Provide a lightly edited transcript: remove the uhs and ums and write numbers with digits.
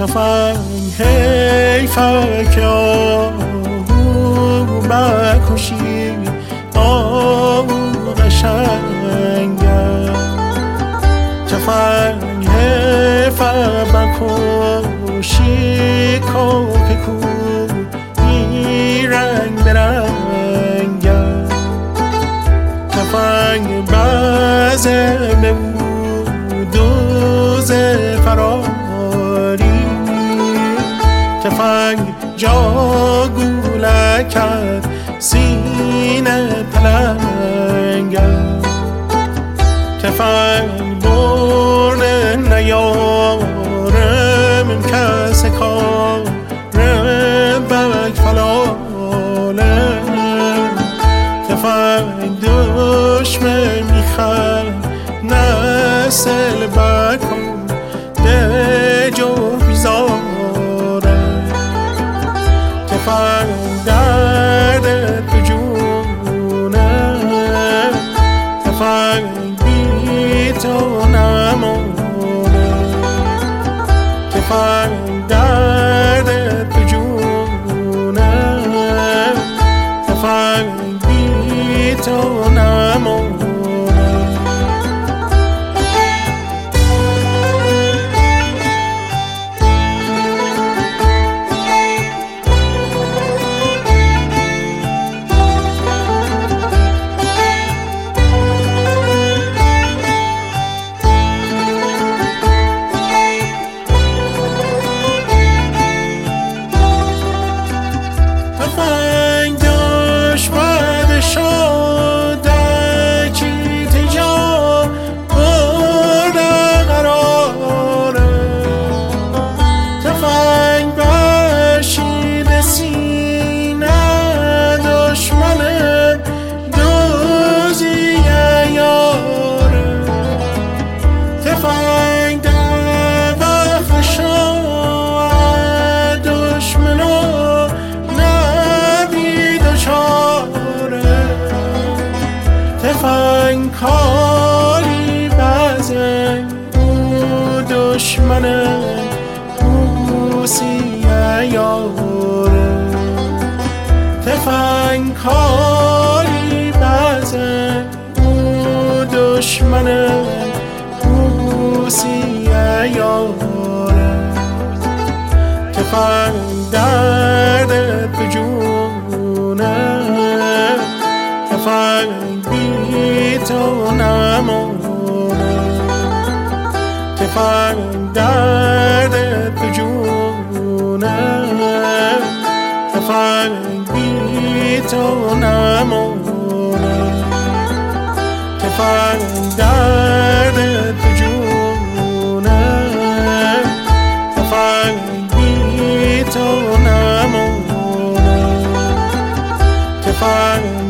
تفنگ حیفه که آهو بکشی، آهو قشنگه. تفنگ حیفه بکشی، کوک کو این رنگ برنگه. تفنگ بزه به دوز فراری، تفنگ جا گوله کرد سینه پلنگه. تفنگ برده نیارم کس کار بک فلاله. تفنگ دشمن میخواد نسل بکن ده جو بیزاره. تفنگ درد تو جونه، تفنگ بی تو نمونه. تفنگ درد تو جونه، تفنگ بی تو نمونه. تفنگ کاری بزن او دشمنه، او سیه یاره. تفنگ کاری بزن او دشمنه، او سیه یاره. تفنگ درد تو جونه، تفنگ بی تو نمونه. تفنگ درد تو جونه، تفنگ بی تو نمونه. تفنگ درد تو جونه، تفنگ بی تو نمونه. تفنگ